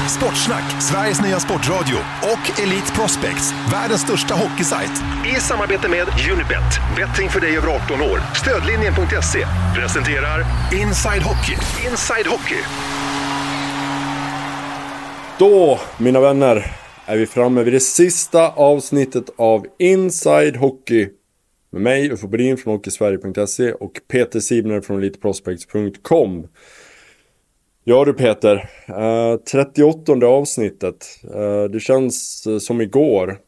Sportsnack, Sveriges nya sportradio och Elite Prospects, världens största hockeysajt. I samarbete med Unibet, betting för dig över 18 år. Stödlinjen.se presenterar Inside Hockey. Inside Hockey. Då, mina vänner, är vi framme vid det sista avsnittet av Inside Hockey. Med mig, Uffe Bodin från hockeysverige.se och Peter Sibner från eliteprospects.com. Ja du Peter, 38:e avsnittet. Det känns som igår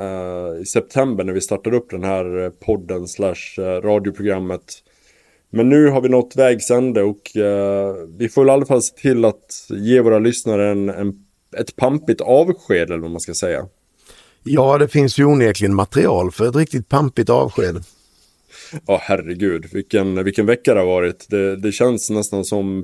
i september när vi startade upp den här podden / radioprogrammet. Men nu har vi nått vägs ände och vi får i alla fall se till att ge våra lyssnare ett pampigt avsked eller vad man ska säga. Ja, det finns ju onekligen material för ett riktigt pampigt avsked. Ja, herregud, vilken vecka det har varit. Det känns nästan som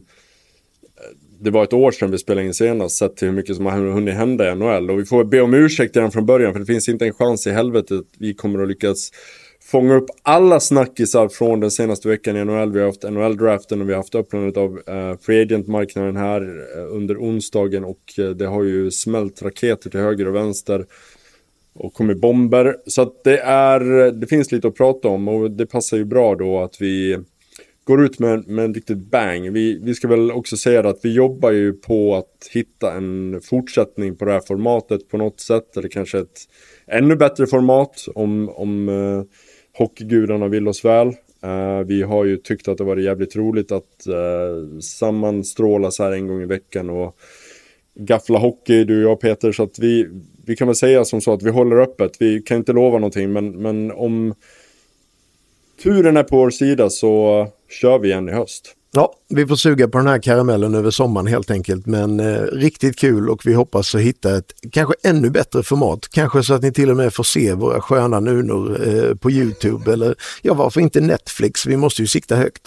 det var ett år sedan vi spelade in senast, sett till hur mycket som har hunnit hända i NHL. Och vi får be om ursäkt redan från början, för det finns inte en chans i helvetet att vi kommer att lyckas fånga upp alla snackisar från den senaste veckan i NHL. Vi har haft NHL-draften och vi har haft öppnandet av free agent-marknaden här under onsdagen. Och det har ju smält raketer till höger och vänster och kommit bomber. Så att det finns lite att prata om, och det passar ju bra då att vi går ut med en riktigt bang. Vi ska väl också säga att vi jobbar ju på att hitta en fortsättning på det här formatet på något sätt. Eller kanske ett ännu bättre format om hockeygudarna vill oss väl. Vi har ju tyckt att det var jävligt roligt att sammanstråla så här en gång i veckan och gaffla hockey, du och jag Peter. Så att vi kan väl säga som så att vi håller öppet. Vi kan inte lova någonting, men om turen är på vår sida så kör vi igen i höst. Ja, vi får suga på den här karamellen över sommaren helt enkelt, men riktigt kul, och vi hoppas att hitta ett kanske ännu bättre format. Kanske så att ni till och med får se våra sköna nunor på YouTube, eller ja, varför inte Netflix? Vi måste ju sikta högt.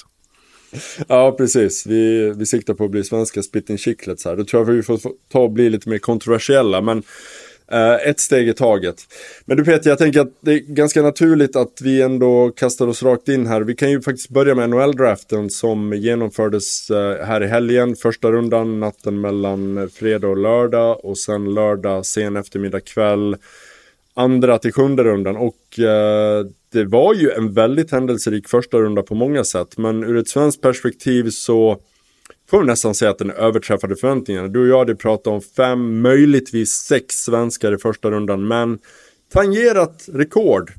Ja, precis. Vi siktar på att bli svenska Spitting Chicklets här. Då tror jag att vi får ta och bli lite mer kontroversiella, men ett steg i taget. Men du Peter, jag tänker att det är ganska naturligt att vi ändå kastar oss rakt in här. Vi kan ju faktiskt börja med NHL-draften som genomfördes här i helgen. Första rundan natten mellan fredag och lördag, och sen lördag sen eftermiddag kväll andra till sjunde rundan. Och det var ju en väldigt händelserik första runda på många sätt, men ur ett svenskt perspektiv så får vi nästan säga att den överträffade förväntningarna. Du och jag hade pratat om 5, möjligtvis 6 svenskar i första rundan, men tangerat rekord.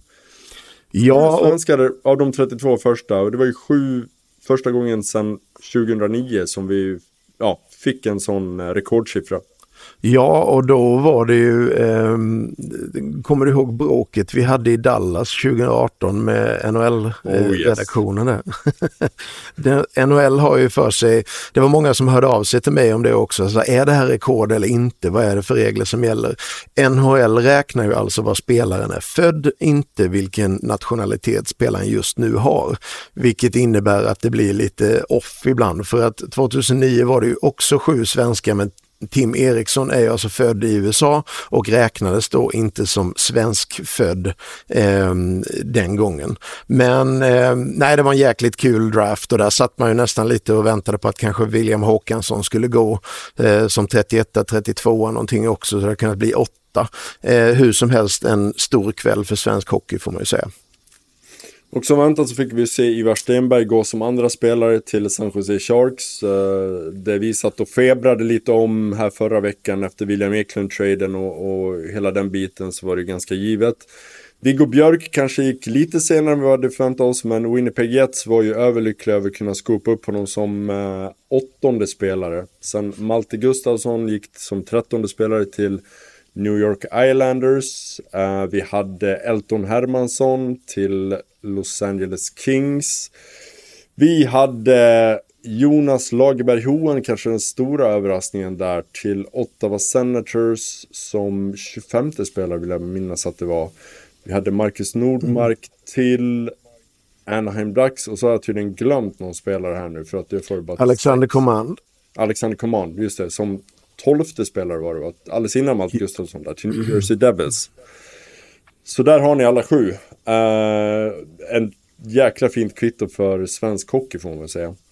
Ja, svenskar av de 32 första, och det var ju 7 första gången sedan 2009 som vi fick en sån rekordsiffra. Ja, och då var det ju, kommer du ihåg bråket vi hade i Dallas 2018 med NHL-redaktionen där? NHL har ju för sig, det var många som hörde av sig till mig om det också, så är det här rekord eller inte? Vad är det för regler som gäller? NHL räknar ju alltså vad spelaren är född, inte vilken nationalitet spelaren just nu har. Vilket innebär att det blir lite off ibland, för att 2009 var det ju också 7 svenskar, men Tim Eriksson är ju alltså född i USA och räknades då inte som svensk född den gången. Men nej, det var en jäkligt kul draft, och där satt man ju nästan lite och väntade på att kanske William Håkansson skulle gå som 31, 32 någonting också, så det kunde bli 8. Hur som helst en stor kväll för svensk hockey får man ju säga. Och som väntat så fick vi se Ivar Stenberg gå som andra spelare till San Jose Sharks. Det vi satt och febrade lite om här förra veckan efter William Eklund-traden och hela den biten, så var det ganska givet. Viggo Björk kanske gick lite senare än vi hade förväntat oss, men Winnipeg Jets var ju överlyckliga över att kunna skopa upp honom som 8:e spelare. Sen Malte Gustafsson gick som 13:e spelare till New York Islanders. Vi hade Elton Hermansson till Los Angeles Kings. Vi hade Jonas Lagerberg-Hohen, kanske den stora överraskningen där, till Ottawa Senators som 25:e spelare vill jag minnas att det var. Vi hade Marcus Nordmark till Anaheim Ducks, och så har jag tydligen glömt någon spelare här nu för att jag får bara Alexander Command, just det, som 12:e spelare var det, alldeles innan Malte Gustafsson där till New Jersey Devils. Så där har ni alla 7. En jäkla fint kvitto för svensk hockey får man säga.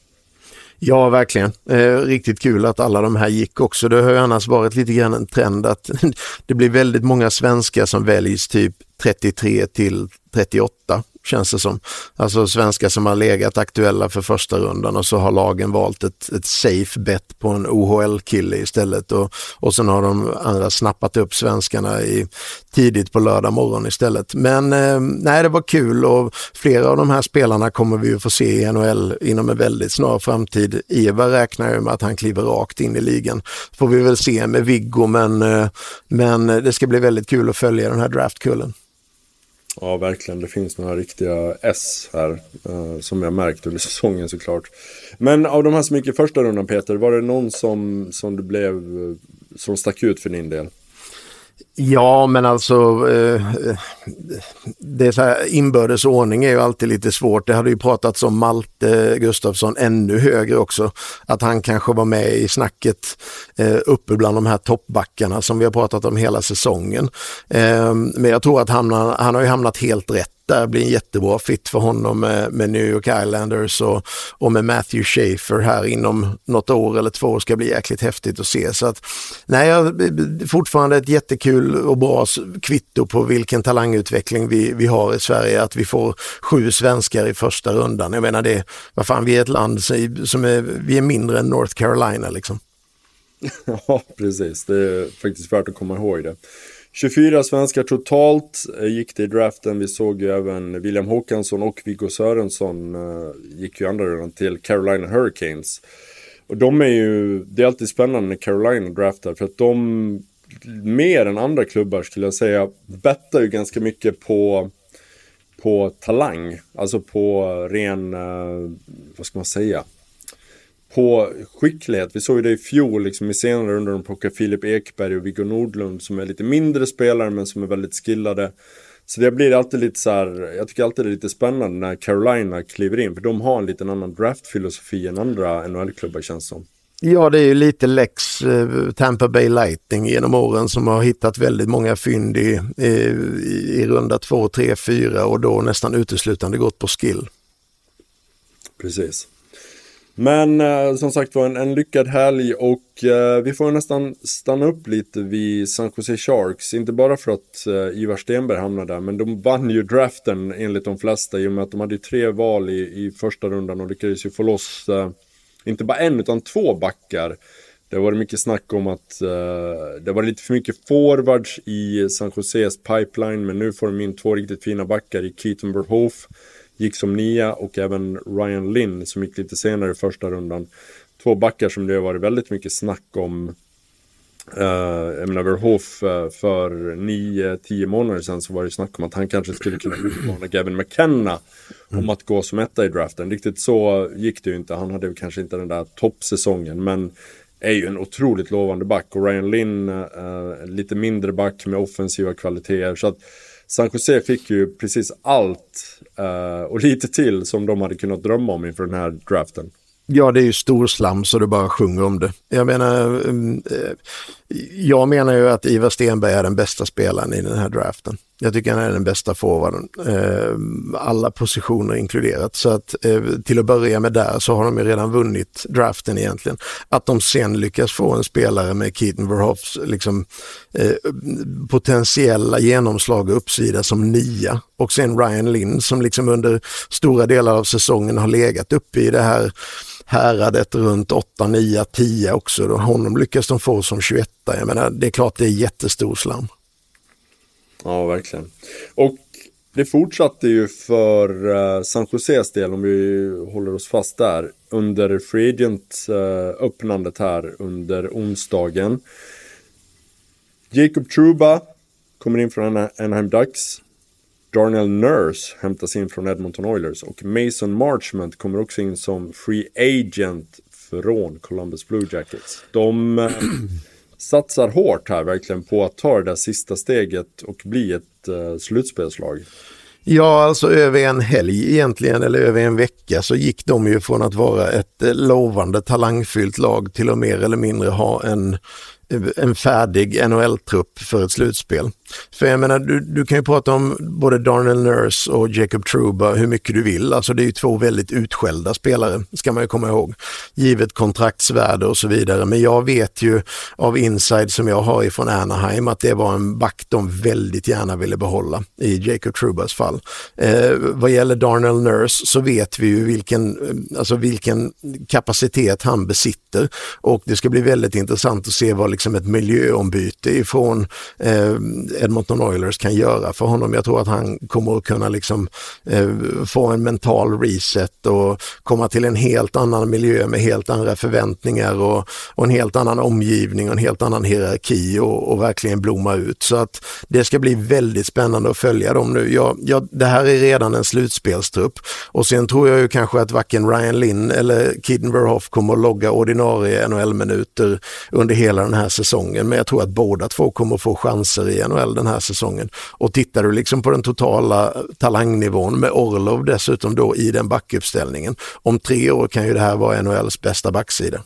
Ja, verkligen. Riktigt kul att alla de här gick också. Det har ju annars varit lite grann en trend att det blir väldigt många svenskar som väljs typ 33 till 38. Känns det som. Alltså svenskar som har legat aktuella för första rundan och så har lagen valt ett safe bet på en OHL-kille istället och sen har de andra snappat upp svenskarna tidigt på lördag morgon istället. Men nej, det var kul och flera av de här spelarna kommer vi ju få se i NHL inom en väldigt snar framtid. Eva räknar ju med att han kliver rakt in i ligan. Får vi väl se med Viggo, men det ska bli väldigt kul att följa den här draftkullen. Ja, verkligen. Det finns några riktiga S här som jag märkt under säsongen såklart. Men av de här som gick i första rundan, Peter, var det någon som som stack ut för din del? Ja, men alltså det är så här, inbördes ordning är ju alltid lite svårt. Det hade ju pratats om Malte Gustafsson ännu högre också. Att han kanske var med i snacket uppe bland de här toppbackarna som vi har pratat om hela säsongen. Men jag tror att han har ju hamnat helt rätt. Det blir en jättebra fit för honom med New York Islanders och med Matthew Schaefer här inom något år eller 2 ska bli jäkligt häftigt att se. Så att, nej, fortfarande ett jättekul och bra kvitto på vilken talangutveckling vi har i Sverige, att vi får 7 svenskar i första rundan. Jag menar det, vad fan, vi är ett land vi är mindre än North Carolina liksom. Ja, precis. Det är faktiskt värt att komma ihåg det. 24 svenskar totalt gick det i draften. Vi såg ju även William Håkansson och Viggo Sörensson gick ju andra rundan till Carolina Hurricanes. Och det är alltid spännande när Carolina draftar, för att de mer än andra klubbar skulle jag säga bettar ju ganska mycket på talang. Alltså på ren, vad ska man säga, på skicklighet. Vi såg ju det i fjol liksom, i senare under de plockade Filip Ekberg och Viggo Nordlund som är lite mindre spelare men som är väldigt skillade. Så det blir alltid lite så här, jag tycker alltid det är lite spännande när Carolina kliver in, för de har en liten annan draftfilosofi än andra NHL-klubbar, känns som. Ja, det är ju lite Lex Tampa Bay Lightning genom åren som har hittat väldigt många fynd i runda 2, 3, 4 och då nästan uteslutande gått på skill. Precis. Men som sagt var en lyckad helg och vi får nästan stanna upp lite vid San Jose Sharks. Inte bara för att Ivar Stenberg hamnade där, men de vann ju draften enligt de flesta i och med att de hade 3 val i första rundan och lyckades ju få loss inte bara 1 utan 2 backar. Det var mycket snack om att det var lite för mycket forwards i San Joses pipeline, men nu får de in 2 riktigt fina backar i Keaton Verhoef. Gick som 9 och även Ryan Lynn som gick lite senare i första rundan. 2 backar som det har varit väldigt mycket snack om. Jag menar Verhoef för 9-10 månader sedan så var det snack om att han kanske skulle kunna utmana Gavin McKenna om att gå som 1 i draften. Riktigt så gick det ju inte. Han hade kanske inte den där toppsäsongen, men är ju en otroligt lovande back. Och Ryan Lynn, lite mindre back med offensiva kvaliteter. Så att San Jose fick ju precis allt och lite till som de hade kunnat drömma om inför den här draften. Ja, det är ju stor slam så det bara sjunger om det. Jag menar ju att Ivar Stenberg är den bästa spelaren i den här draften. Jag tycker han är den bästa forwarden. Alla positioner inkluderat. Så att till att börja med där så har de ju redan vunnit draften egentligen. Att de sen lyckas få en spelare med Keaton Verhoefs liksom, potentiella genomslag och uppsida som 9. Och sen Ryan Lynn som liksom under stora delar av säsongen har legat uppe i det här häradet runt 8, 9, 10 också. Då honom lyckas de få som 21. Jag menar, det är klart det är jättestor slam. Ja, verkligen. Och det fortsatte ju för San Joses del, om vi håller oss fast där, under Free Agent öppnandet här under onsdagen. Jacob Trouba kommer in från Anaheim Ducks. Darnell Nurse hämtas in från Edmonton Oilers och Mason Marchment kommer också in som free agent från Columbus Blue Jackets. De satsar hårt här verkligen på att ta det där sista steget och bli ett slutspelslag. Ja, alltså över en helg egentligen, eller över en vecka, så gick de ju från att vara ett lovande talangfyllt lag till att mer eller mindre ha en färdig NHL-trupp för ett slutspel. För jag menar, du kan ju prata om både Darnell Nurse och Jacob Trouba hur mycket du vill. Alltså det är ju två väldigt utskällda spelare, ska man ju komma ihåg. Givet kontraktsvärde och så vidare. Men jag vet ju av inside som jag har ifrån Anaheim att det var en back de väldigt gärna ville behålla i Jacob Troubas fall. Vad gäller Darnell Nurse så vet vi ju vilken kapacitet han besitter. Och det ska bli väldigt intressant att se vad liksom ett miljöombyte ifrån Edmonton Oilers kan göra för honom. Jag tror att han kommer att kunna få en mental reset och komma till en helt annan miljö med helt andra förväntningar och en helt annan omgivning och en helt annan hierarki och verkligen blomma ut. Så att det ska bli väldigt spännande att följa dem nu. Det här är redan en slutspelstrupp och sen tror jag ju kanske att varken Ryan Lynn eller Keaton Verhoff kommer att logga ordinarie NHL-minuter under hela den här säsongen, men jag tror att båda två kommer att få chanser i NHL den här säsongen. Och tittar du liksom på den totala talangnivån med Orlov dessutom då i den backuppställningen, om 3 år kan ju det här vara NHLs bästa backsida.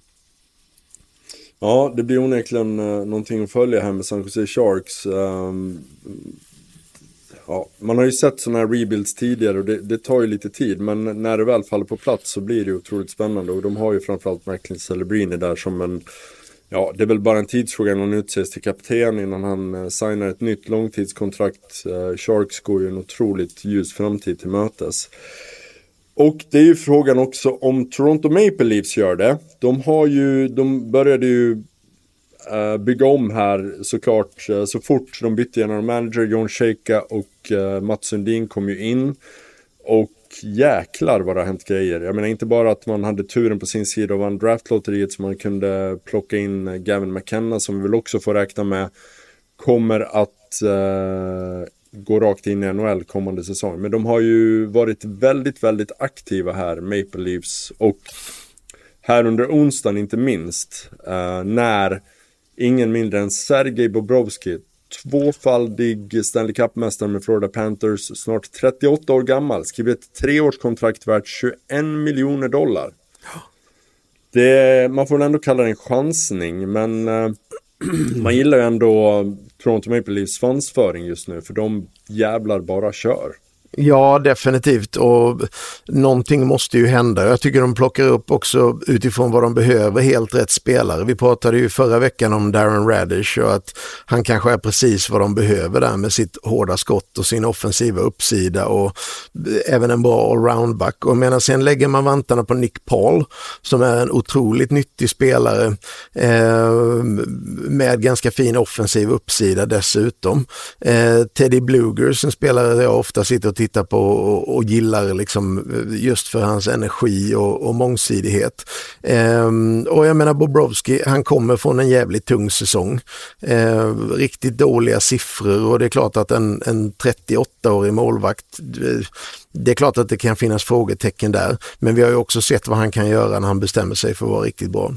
Ja, det blir onekligen någonting att följa här med San Jose Sharks. Ja, man har ju sett sådana här rebuilds tidigare och det tar ju lite tid, men när det väl faller på plats så blir det otroligt spännande och de har ju framförallt Macklin Celebrini där som det är väl bara en tidsfråga innan han utses till kapten innan han signar ett nytt långtidskontrakt. Sharks går ju en otroligt ljus framtid till mötes. Och det är ju frågan också om Toronto Maple Leafs gör det. De började ju bygga om här såklart så fort de bytte general manager. John Shaka och Mats Sundin kom ju in och jäklar vad det har hänt grejer. Jag menar inte bara att man hade turen på sin sida och vann draftlotteriet så man kunde plocka in Gavin McKenna som vi väl också får räkna med kommer att gå rakt in i NHL kommande säsong. Men de har ju varit väldigt, väldigt aktiva här, Maple Leafs, och här under onsdagen inte minst när ingen mindre än Sergej Bobrovsky, tvåfaldig Stanley Cup-mästare med Florida Panthers, snart 38 år gammal, skriver ett 3-årskontrakt värt $21 miljoner. Man får ändå kalla det en chansning, men man gillar ju ändå Toronto Maple Leafs svansföring just nu, för de jävlar bara kör. Ja, definitivt, och någonting måste ju hända. Jag tycker de plockar upp också utifrån vad de behöver helt rätt spelare. Vi pratade ju förra veckan om Darren Radish och att han kanske är precis vad de behöver där med sitt hårda skott och sin offensiva uppsida och även en bra allroundback. Och medan sen lägger man vantarna på Nick Paul som är en otroligt nyttig spelare med ganska fin offensiv uppsida dessutom. Teddy Bluger, en spelare jag ofta sitter och tittar på och gillar liksom just för hans energi och mångsidighet. Och jag menar Bobrovsky, han kommer från en jävligt tung säsong. Riktigt dåliga siffror och det är klart att en 38-årig målvakt, det är klart att det kan finnas frågetecken där, men vi har ju också sett vad han kan göra när han bestämmer sig för att vara riktigt bra.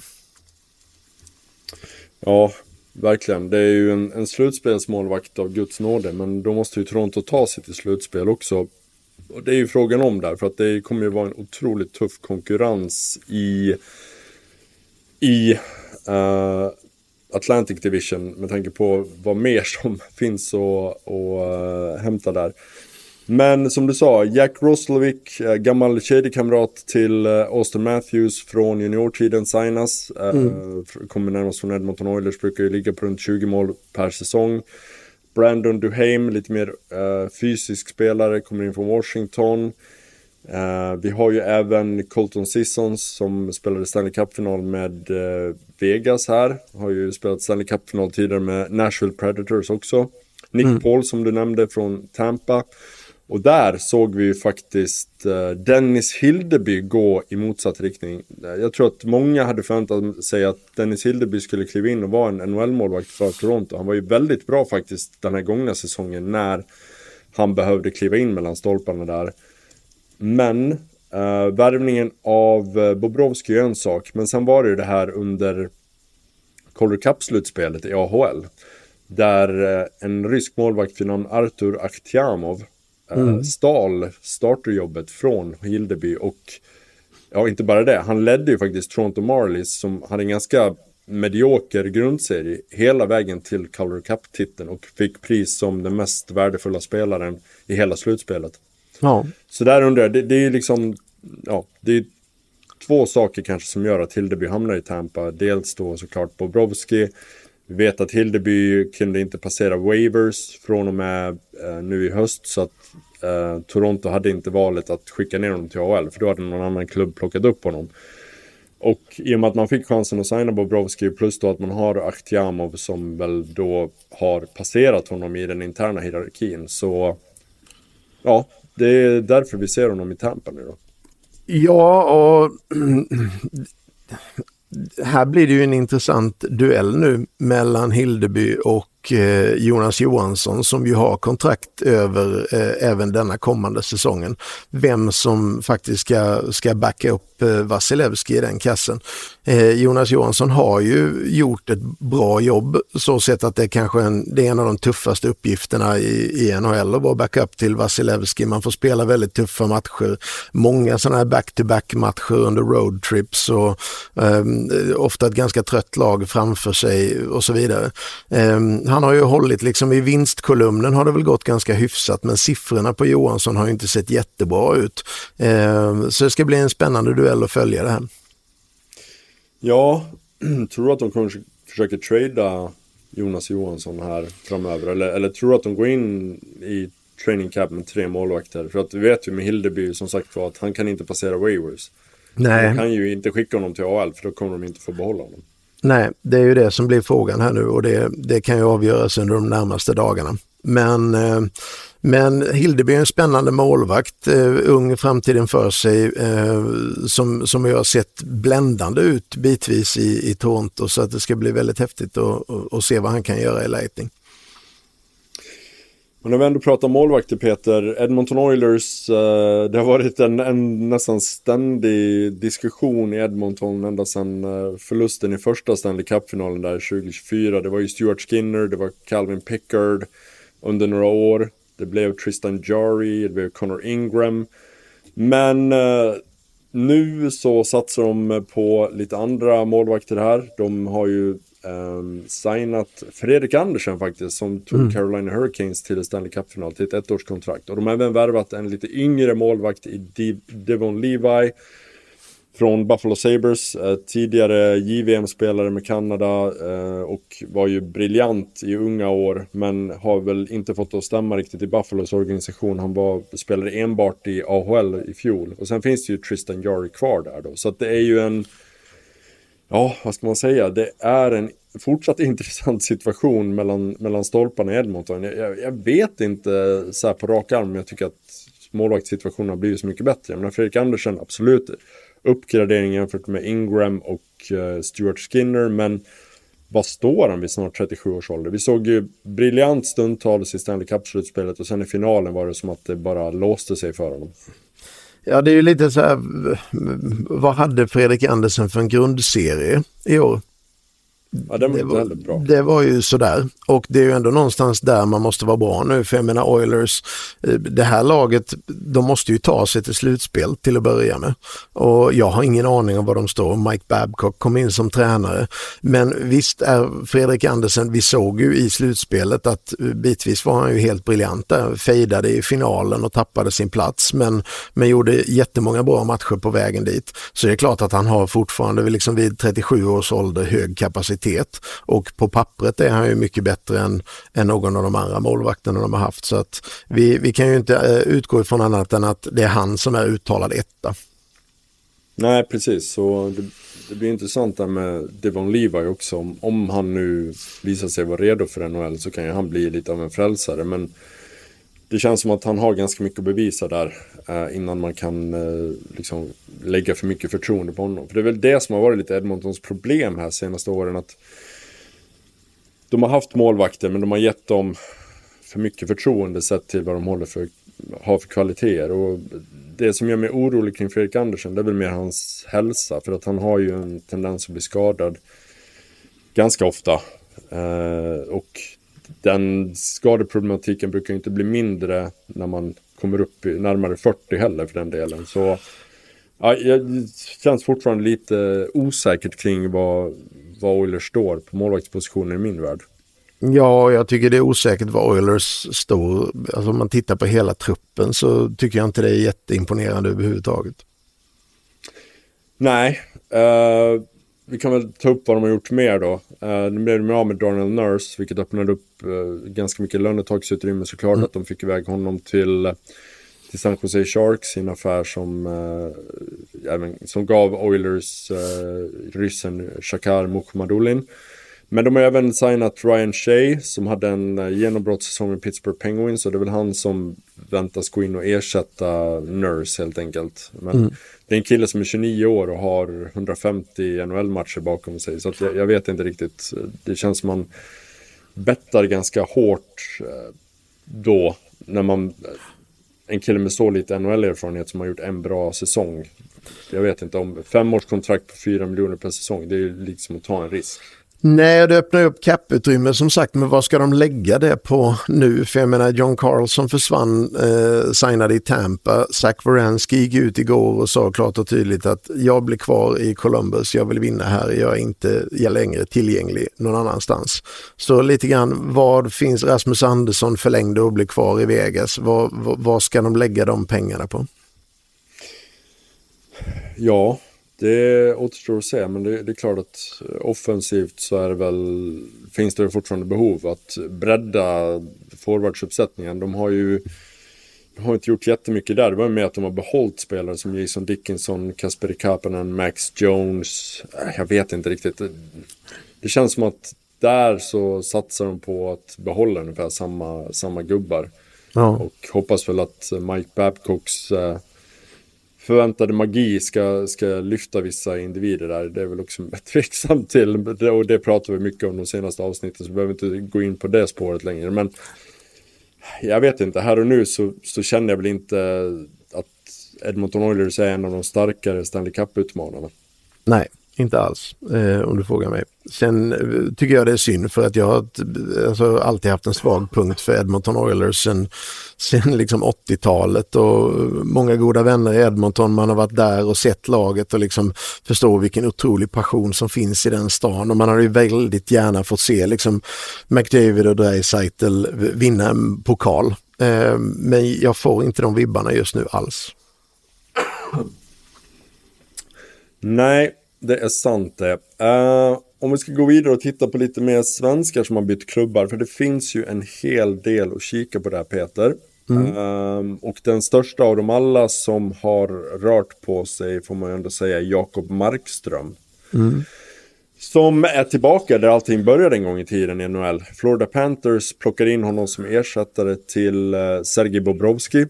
Ja, verkligen. Det är ju en slutspelsmålvakt av Guds nåde, men då måste ju Toronto ta sig till slutspel också. Och det är ju frågan om där, för att det kommer ju vara en otroligt tuff konkurrens i Atlantic Division med tanke på vad mer som finns att hämta där. Men som du sa, Jack Roslovic, gammal kedjekamrat till Austin Matthews från juniortiden, signas. Kommer närmast från Edmonton Oilers, brukar ju ligga på runt 20 mål per säsong. Brandon Duhaime, lite mer fysisk spelare, kommer in från Washington. Vi har ju även Colton Sissons som spelade Stanley Cup-final med Vegas här. Har ju spelat Stanley Cup-final tidigare med Nashville Predators också. Nick Paul som du nämnde från Tampa. Och där såg vi ju faktiskt Dennis Hildeby gå i motsatt riktning. Jag tror att många hade förväntat sig att Dennis Hildeby skulle kliva in och vara en NHL-målvakt för Toronto. Han var ju väldigt bra faktiskt den här gångna säsongen när han behövde kliva in mellan stolparna där. Men värvningen av Bobrovsky är en sak. Men sen var det ju det här under Calder Cup-slutspelet i AHL. Där en rysk målvakt vid namn Artur Akhtiamov stal starterjobbet från Hildeby och ja, inte bara det. Han ledde ju faktiskt Toronto Marlies som hade en ganska medioker grundserie hela vägen till Calder Cup-titeln och fick pris som den mest värdefulla spelaren i hela slutspelet. Ja. Så där undrar jag, det är liksom, ja, det är två saker kanske som gör att Hildeby hamnar i Tampa. Dels då såklart Bobrovsky. Vi vet att Hildeby kunde inte passera waivers från och med nu i höst, så att Toronto hade inte valet att skicka ner honom till AHL, för då hade någon annan klubb plockat upp honom. Och i och med att man fick chansen att signa Bobrovsky, plus då att man har Akhtiamov som väl då har passerat honom i den interna hierarkin, så ja, det är därför vi ser honom i Tampa nu då. Ja, och här blir det ju en intressant duell nu mellan Hildeby och Jonas Johansson, som ju har kontrakt över även denna kommande säsongen. Vem som faktiskt ska backa upp Vasilevski i den kassen. Jonas Johansson har ju gjort ett bra jobb, så sett att det kanske det är en av de tuffaste uppgifterna i NHL att vara backup till Vasilevski. Man får spela väldigt tuffa matcher. Många sådana här back-to-back matcher under roadtrips och ofta ett ganska trött lag framför sig och så vidare. Han har ju hållit liksom i vinstkolumnen, har det väl gått ganska hyfsat, men siffrorna på Johansson har ju inte sett jättebra ut. Så det ska bli en spännande duell att följa det här. Ja, tror du att de kommer försöka trada Jonas Johansson här framöver? Eller tror du att de går in i training camp med 3 målvakter? För att vi vet ju med Hildeby som sagt var att han kan inte passera waivers. Nej. De kan ju inte skicka honom till AHL, för då kommer de inte få behålla honom. Nej, det är ju det som blir frågan här nu, och det kan ju avgöras under de närmaste dagarna. Men Hildeby är en spännande målvakt, ung framtiden för sig, som jag har sett bländande ut bitvis i Toronto, så att det ska bli väldigt häftigt att se vad han kan göra i Lightning. Men när vi ändå pratar målvakter, Peter, Edmonton Oilers, det har varit en nästan ständig diskussion i Edmonton ända sedan förlusten i första Stanley Cup-finalen där 2024. Det var ju Stuart Skinner, det var Calvin Pickard under några år. Det blev Tristan Jarry, det blev Connor Ingram. Men nu så satsar de på lite andra målvakter här. De har ju signat Fredrik Andersen faktiskt, som tog Carolina Hurricanes till Stanley Cup-final till ett 1-årskontrakt. Och de har även värvat en lite yngre målvakt i Devon Levi från Buffalo Sabres, tidigare JVM-spelare med Kanada och var ju briljant i unga år, men har väl inte fått att stämma riktigt i Buffalos organisation. Han spelade enbart i AHL i fjol. Och sen finns det ju Tristan Jarry kvar där då. Så att det är ju en, ja, vad ska man säga, det är en fortsatt intressant situation mellan stolparna i Edmonton. Jag vet inte så här på rak arm, men jag tycker att målvaktssituationen har blivit så mycket bättre. Men Fredrik Andersen, absolut uppgradering jämfört med Ingram och Stuart Skinner, men vad står han vid snart 37 års ålder? Vi såg ju briljant stundtals i Stanley Cup-slutspelet, och sen i finalen var det som att det bara låste sig för honom. Ja, det är ju lite så här, vad hade Fredrik Andersen för en grundserie i år? Ja, det var inte heller bra. Det var ju sådär. Och det är ju ändå någonstans där man måste vara bra nu. För jag menar, Oilers, det här laget, de måste ju ta sig till slutspel till att börja med. Och jag har ingen aning om vad de står. Mike Babcock kom in som tränare. Men visst är Fredrik Andersen, vi såg ju i slutspelet att bitvis var han ju helt briljant där. Fejdade i finalen och tappade sin plats. Men gjorde jättemånga bra matcher på vägen dit. Så det är klart att han har fortfarande liksom vid 37 års ålder hög kapacitet. Och på pappret är han ju mycket bättre än någon av de andra målvakterna de har haft. Så att vi kan ju inte utgå ifrån annat än att det är han som är uttalad etta. Nej, precis. Så det blir intressant där med Devon Levi också. Om han nu visar sig vara redo för NHL, så kan ju han bli lite av en frälsare. Men det känns som att han har ganska mycket att bevisa där innan man kan liksom lägga för mycket förtroende på honom. För det är väl det som har varit lite Edmontons problem här senaste åren, att de har haft målvakter, men de har gett dem för mycket förtroende sett till vad de har för kvaliteter. Och det som gör mig orolig kring Fredrik Andersen, det är väl mer hans hälsa, för att han har ju en tendens att bli skadad ganska ofta. Och den skadeproblematiken brukar inte bli mindre när man kommer upp närmare 40 heller för den delen. Så ja, det känns fortfarande lite osäkert kring vad Oilers står på målvaktspositionen i min värld. Ja, jag tycker det är osäkert vad Oilers står. Alltså om man tittar på hela truppen så tycker jag inte det är jätteimponerande överhuvudtaget. Nej, vi kan väl ta upp vad de har gjort mer då. De blev med Darnell Nurse, vilket öppnade upp ganska mycket lönetagsutrymme såklart. Att de fick iväg honom till San Jose Sharks i en affär som gav Oilers ryssen Shakar Mukhamadullin. Men de har även signat Ryan Shea som hade en genombrottssäsong med Pittsburgh Penguins, så det är väl han som väntas gå in och ersätta Nurse helt enkelt. Men det är en kille som är 29 år och har 150 NHL-matcher bakom sig, så att jag vet inte riktigt. Det känns som man bettar ganska hårt då när man en kille med så lite NHL-erfarenhet som har gjort en bra säsong. Jag vet inte, om 5-årskontrakt på 4 miljoner per säsong, det är ju liksom att ta en risk. Nej, det öppnar upp cap-utrymme som sagt, men vad ska de lägga det på nu? För jag menar, John Carlson försvann, signade i Tampa. Zach Werenski gick ut igår och sa klart och tydligt att jag blir kvar i Columbus, jag vill vinna här, jag är inte längre tillgänglig någon annanstans. Så lite grann, vad finns Rasmus Andersson förlängde och blir kvar i Vegas? Vad ska de lägga de pengarna på? Ja, det återstår att se, men det är klart att offensivt så är det väl, finns det fortfarande behov att bredda forwardsuppsättningen. De har inte gjort jättemycket där. Det var med att de har behållit spelare som Jason Dickinson, Kasperi Kapanen, Max Jones. Jag vet inte riktigt. Det känns som att där så satsar de på att behålla ungefär samma gubbar. Ja. Och hoppas väl att Mike Babcocks förväntade magi ska lyfta vissa individer där. Det är väl också tveksamt till, och det pratar vi mycket om de senaste avsnitten, så behöver vi inte gå in på det spåret längre. Men jag vet inte, här och nu så känner jag väl inte att Edmonton Oilers är en av de starkare Stanley Cup-utmanarna. Nej, inte alls, om du frågar mig. Sen tycker jag det är synd, för att jag har alltid haft en svag punkt för Edmonton Oilers sen liksom 80-talet, och många goda vänner i Edmonton. Man har varit där och sett laget och liksom förstår vilken otrolig passion som finns i den stan, och man har ju väldigt gärna fått se liksom McDavid och Draisaitl vinna en pokal. Men jag får inte de vibbarna just nu alls. Nej, det är sant det. Om vi ska gå vidare och titta på lite mer svenskar som har bytt klubbar, för det finns ju en hel del att kika på där, Peter. Och den största av dem alla som har rört på sig, får man ju ändå säga, Jacob Markström. Som är tillbaka där allting började en gång i tiden i NHL. Florida Panthers plockar in honom som ersättare till Sergej Bobrovsky.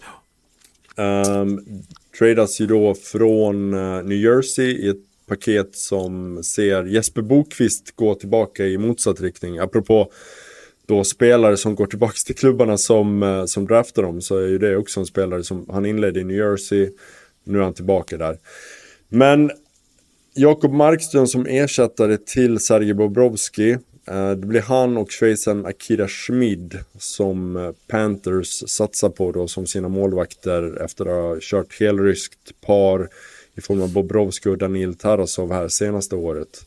Tradas ju då från New Jersey i ett paket som ser Jesper Bokvist gå tillbaka i motsatt riktning. Apropå då spelare som går tillbaka till klubbarna som draftar dem, så är ju det också en spelare som han inledde i New Jersey. Nu är han tillbaka där. Men Jacob Markström som ersättare till Sergej Bobrovsky, det blir han och schweizaren Akira Schmid som Panthers satsar på då som sina målvakter efter att ha kört helryskt par i form av Bobrovsky och Daniil Tarasov här senaste året.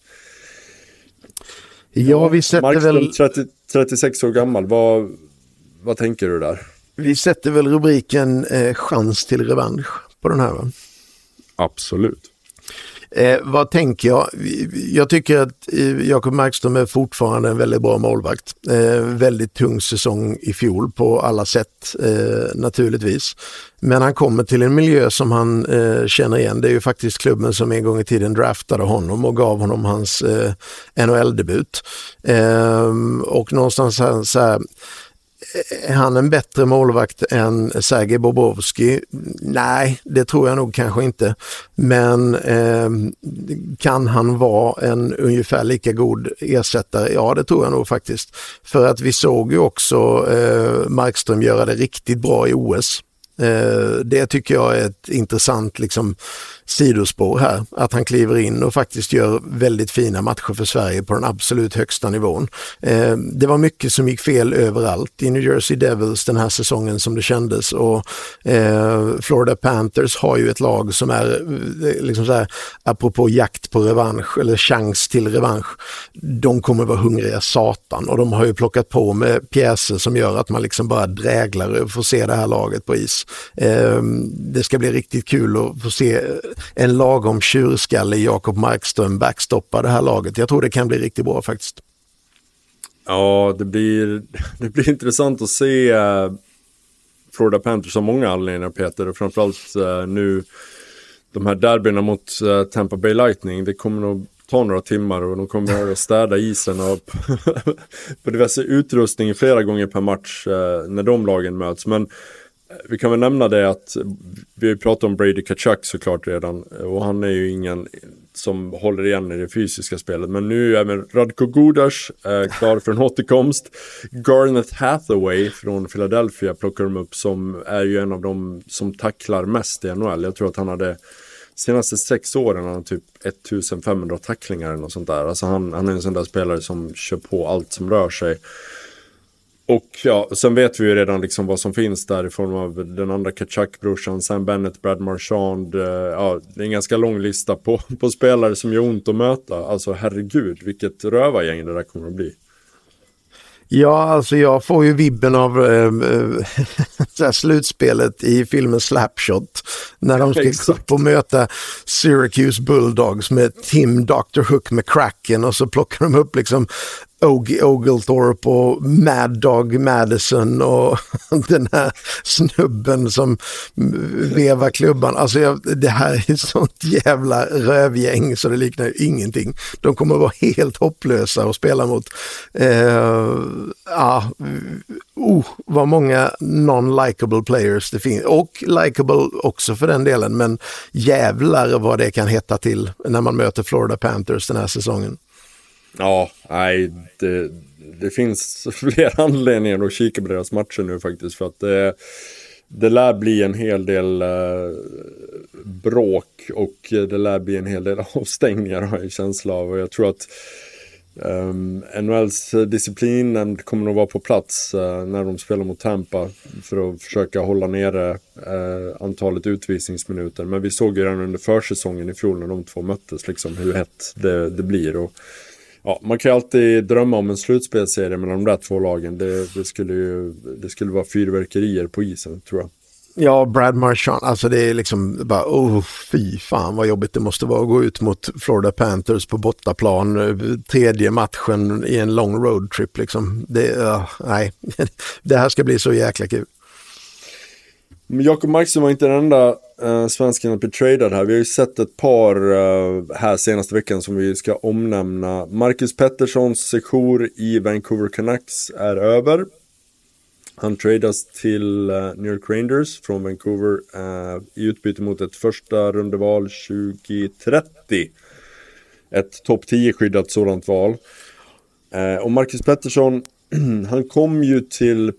Ja, vi sätter Markström, 36 år gammal. Vad tänker du där? Vi sätter väl rubriken chans till revansch på den här, va? Absolut. Vad tänker jag? Jag tycker att Jacob Markström är fortfarande en väldigt bra målvakt. Väldigt tung säsong i fjol på alla sätt, naturligtvis. Men han kommer till en miljö som han känner igen. Det är ju faktiskt klubben som en gång i tiden draftade honom och gav honom hans NHL-debut. Och någonstans så här, är han en bättre målvakt än Sergej Bobrovsky? Nej, det tror jag nog kanske inte. Men kan han vara en ungefär lika god ersättare? Ja, det tror jag nog faktiskt. För att vi såg ju också Markström göra det riktigt bra i OS. Det tycker jag är ett intressant liksom sidospår här, att han kliver in och faktiskt gör väldigt fina matcher för Sverige på den absolut högsta nivån. Det var mycket som gick fel överallt i New Jersey Devils den här säsongen som det kändes, och Florida Panthers har ju ett lag som är liksom så här, apropå jakt på revansch eller chans till revansch, de kommer vara hungriga satan, och de har ju plockat på med pjäser som gör att man liksom bara dräglar över att få se det här laget på is. Det ska bli riktigt kul att få se en lagom tjurskalle Jakob Markström backstoppa det här laget. Jag tror det kan bli riktigt bra faktiskt. Ja, det blir intressant att se Florida Panthers av många anledningar, Peter, och framförallt nu de här derbyna mot Tampa Bay Lightning. Det kommer nog ta några timmar och de kommer att städa isen och på diverse utrustning flera gånger per match när de lagen möts. Men vi kan väl nämna det att vi har pratat om Brady Tkachuk såklart redan, och han är ju ingen som håller igen i det fysiska spelet. Men nu är även Radko Gudas klar för en återkomst. Garnet Hathaway från Philadelphia plockar de upp, som är ju en av dem som tacklar mest i NHL. Jag tror att han hade senaste 6 åren han typ 1500 tacklingar eller något sånt där. Alltså han är en sån där spelare som kör på allt som rör sig. Och ja, sen vet vi ju redan liksom vad som finns där i form av den andra Tkachuk-brorsan, Sam Bennett, Brad Marchand. Ja, det är en ganska lång lista på spelare som gör ont att möta. Alltså herregud, vilket rövargäng det där kommer att bli. Ja, alltså jag får ju vibben av slutspelet i filmen Slapshot när de ska upp och möta Syracuse Bulldogs med Tim Dr. Hook McCracken, och så plockar de upp liksom Oglethorpe och Mad Dog Madison och den här snubben som vevar klubban. Alltså det här är ett sånt jävla rövgäng så det liknar ingenting. De kommer att vara helt hopplösa att spela mot. Vad många non-likable players det finns. Och likable också för den delen, men jävlar vad det kan hetta till när man möter Florida Panthers den här säsongen. Ja, nej, det finns flera anledningar att kika på deras matcher nu faktiskt, för att det lär bli en hel del bråk och det lär bli en hel del avstängningar, har jag känsla av, och jag tror att NHLs disciplinen kommer att vara på plats när de spelar mot Tampa för att försöka hålla nere antalet utvisningsminuter. Men vi såg ju redan under försäsongen i fjol när de två möttes liksom hur hett det blir, och ja, man kan ju alltid drömma om en slutspelserie mellan de där två lagen. Det skulle vara fyrverkerier på isen, tror jag. Ja, Brad Marchand, alltså det är liksom bara, fy fan vad jobbigt det måste vara att gå ut mot Florida Panthers på bortaplan, 3:e matchen i en lång roadtrip liksom. Nej, det här ska bli så jäkla kul. Men Jakob Markström var inte den enda svensken att bli tradad här. Vi har ju sett ett par här senaste veckan som vi ska omnämna. Marcus Petterssons sejour i Vancouver Canucks är över. Han tradas till New York Rangers från Vancouver i utbyte mot ett första rundeval 2030. Ett topp 10 skyddat sådant val. Och Marcus Pettersson, han kom ju till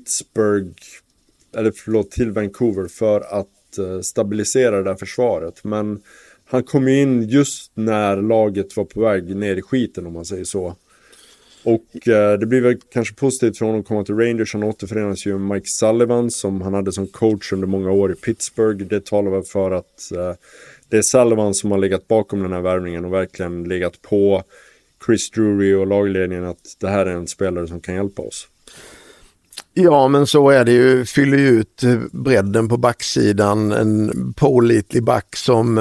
till Vancouver för att stabilisera det där försvaret. Men han kom in just när laget var på väg ner i skiten, om man säger så. Och det blir väl kanske positivt för honom att komma till Rangers. Han återförenas ju med Mike Sullivan som han hade som coach under många år i Pittsburgh. Det talar väl för att det är Sullivan som har legat bakom den här värvningen och verkligen legat på Chris Drury och lagledningen att det här är en spelare som kan hjälpa oss. Ja, men så är det ju. Fyller ju ut bredden på backsidan. En pålitlig back som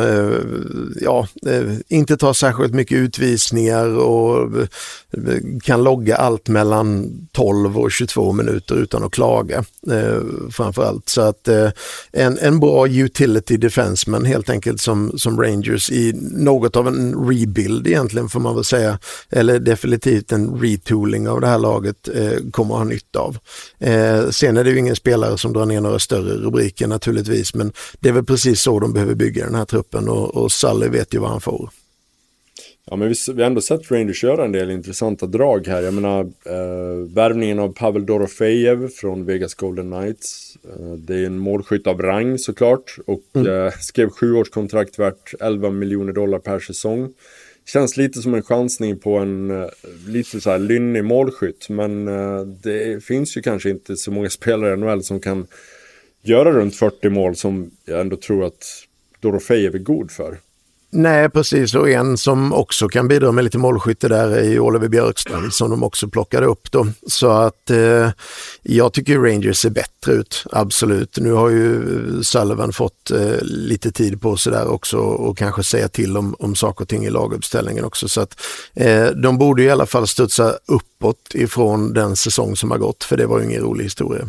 inte tar särskilt mycket utvisningar och kan logga allt mellan 12 och 22 minuter utan att klaga framförallt. Så att en bra utility defenseman helt enkelt som Rangers i något av en rebuild egentligen, får man väl säga. Eller definitivt en retooling av det här laget kommer att ha nytta av. Sen är det ju ingen spelare som drar ner några större rubriker naturligtvis, men det är väl precis så de behöver bygga den här truppen, och Sully vet ju vad han får. Ja, men vi har ändå sett Rangers göra en del intressanta drag här. Jag menar, värvningen av Pavel Dorofejev från Vegas Golden Knights. Det är en målskytt av rang såklart. Och skrev 7-årskontrakt värt $11 miljoner per säsong. Känns lite som en chansning på en lite så här lynnig målskytt. Men det finns ju kanske inte så många spelare i NHL som kan göra runt 40 mål som jag ändå tror att Dorofejev är god för. Nej, precis. Och en som också kan bidra med lite målskytte där är ju Oliver Björkstrand som de också plockade upp då. Så att jag tycker Rangers ser bättre ut, absolut. Nu har ju Sullivan fått lite tid på sig där också och kanske säga till om saker och ting i laguppställningen också. Så att de borde i alla fall studsa uppåt ifrån den säsong som har gått, för det var ju ingen rolig historia.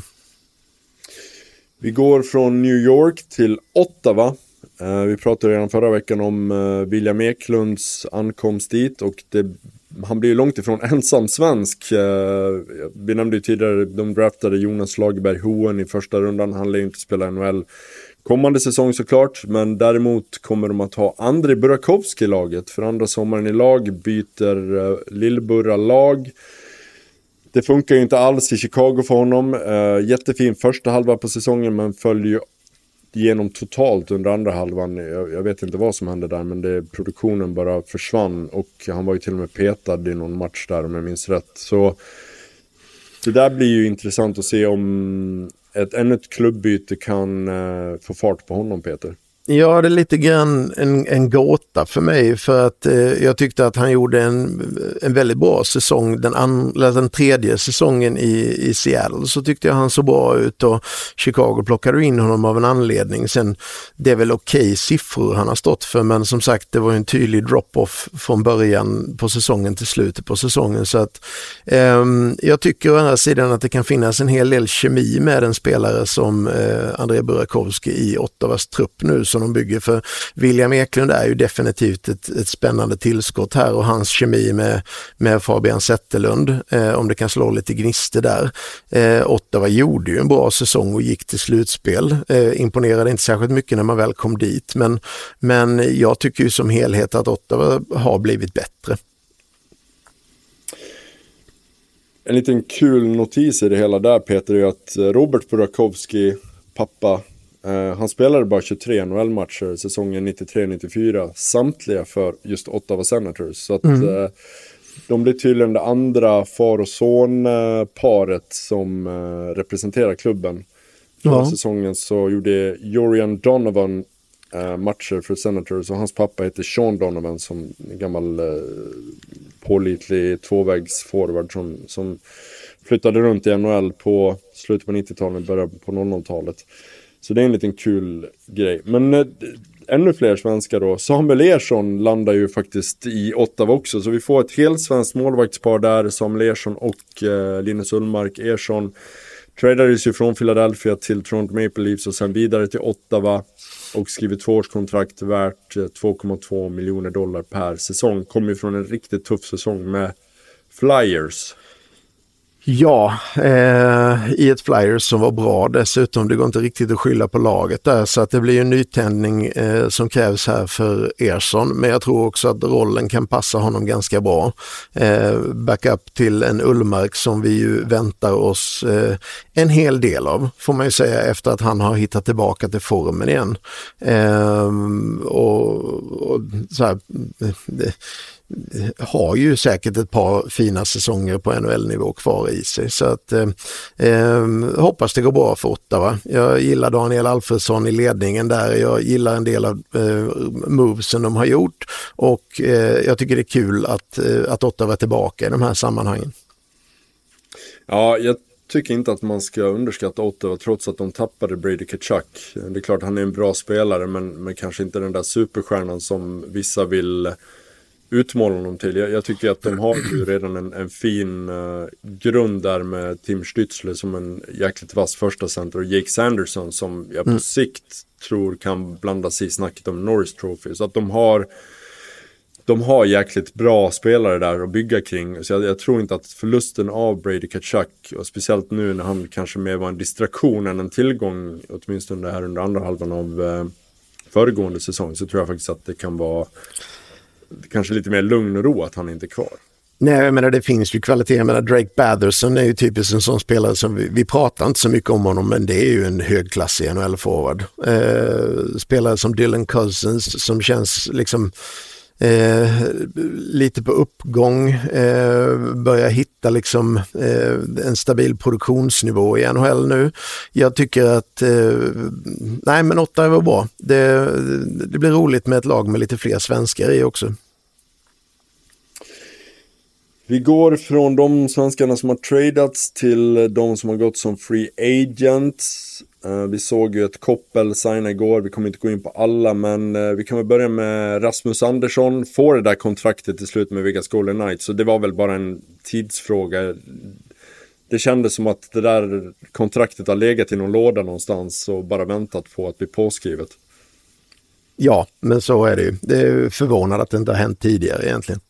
Vi går från New York till Ottawa. Vi pratade redan förra veckan om William Eklunds ankomst dit och han blir ju långt ifrån ensam svensk. Vi nämnde ju tidigare, de draftade Jonas Lagerberg Hohen i första rundan. Han lär ju inte spela NHL kommande säsong såklart, men däremot kommer de att ha Andrei Burakovsky i laget. För andra sommaren i lag byter Lillburra lag. Det funkar ju inte alls i Chicago för honom. Jättefin första halva på säsongen, men följer ju genom totalt under andra halvan. Jag vet inte vad som hände där, men produktionen bara försvann och han var ju till och med petad i någon match där om jag minns rätt. Så det där blir ju intressant att se om ännu ett klubbyte kan få fart på honom, Peter. Ja, det är lite grann en gåta för mig, för att jag tyckte att han gjorde en väldigt bra säsong, den tredje säsongen i Seattle, så tyckte jag han så bra ut och Chicago plockade in honom av en anledning. Sen, det är väl okej siffror han har stått för, men som sagt, det var en tydlig drop-off från början på säsongen till slutet på säsongen, så att jag tycker å andra sidan att det kan finnas en hel del kemi med en spelare som Andrei Burakovsky i Ottawas trupp nu som de bygger, för William Eklund är ju definitivt ett spännande tillskott här och hans kemi med Fabian Zetterlund, om det kan slå lite gnister där. Ottawa gjorde ju en bra säsong och gick till slutspel. Imponerade inte särskilt mycket när man väl kom dit, men jag tycker ju som helhet att Ottawa har blivit bättre. En liten kul notis i det hela där, Peter, är att Robert Burakovsky, pappa, han spelade bara 23 NHL-matcher säsongen 93-94, samtliga för just Ottawa Senators. Så att de blir tydligen det andra far- och son-paret som representerar klubben. Förra säsongen så gjorde Jorian Donovan matcher för Senators och hans pappa heter Sean Donovan, som en gammal pålitlig tvåvägsforward som flyttade runt i NHL på slutet på 90-talet, början på 00-talet. Så det är en liten kul grej. Men ännu fler svenskar då. Samuel Ersson landar ju faktiskt i Ottawa också. Så vi får ett helt svenskt målvaktspar där. Samuel Ersson och Linus Ullmark. Ersson tradades ju från Philadelphia till Toronto Maple Leafs och sen vidare till Ottawa. Och skriver 2-årskontrakt värt $2,2 miljoner per säsong. Kommer ju från en riktigt tuff säsong med Flyers. Ja, i ett Flyers som var bra dessutom. Det går inte riktigt att skylla på laget där, så att det blir en nytändning som krävs här för Ersson. Men jag tror också att rollen kan passa honom ganska bra. Backup till en Ullmark som vi ju väntar oss en hel del av, får man ju säga, efter att han har hittat tillbaka till formen igen. Och så här, har ju säkert ett par fina säsonger på NHL-nivå kvar i sig, så att hoppas det går bra för Ottawa. Jag gillar Daniel Alfredsson i ledningen där, jag gillar en del av movesen de har gjort och jag tycker det är kul att Ottawa är tillbaka i de här sammanhangen. Ja, jag tycker inte att man ska underskatta Ottawa trots att de tappade Brady Tkachuk. Det är klart han är en bra spelare, men kanske inte den där superstjärnan som vissa vill utmåla honom till. Jag tycker att de har ju redan en fin grund där med Tim Stützle som en jäkligt vass första center och Jake Sanderson som jag på sikt tror kan blanda sig i snacket om Norris Trophy. Så att de har jäkligt bra spelare där att bygga kring. Så jag tror inte att förlusten av Brady Tkachuk, och speciellt nu när han kanske mer var en distraktion än en tillgång, åtminstone här under andra halvan av föregående säsong, så tror jag faktiskt att det kan vara kanske lite mer lugn och ro att han inte är kvar. Nej, jag menar det finns ju kvalitet. Jag menar Drake Batherson är ju typiskt en sån spelare som vi pratar inte så mycket om honom, men det är ju en högklassig NHL-forward. Spelare som Dylan Cousins som känns liksom lite på uppgång, börjar hitta liksom en stabil produktionsnivå i NHL nu. Jag tycker att nej, men Ottawa var bra. Det blir roligt med ett lag med lite fler svenskar i också. Vi går från de svenskarna som har tradats till de som har gått som free agents. Vi såg ju ett koppel signa igår. Vi kommer inte gå in på alla, men vi kan väl börja med Rasmus Andersson. Får det där kontraktet till slut med Vegas Golden Knights, så det var väl bara en tidsfråga. Det kändes som att det där kontraktet har legat i någon låda någonstans och bara väntat på att bli påskrivet. Ja, men så är det ju. Det är förvånande att det inte har hänt tidigare egentligen.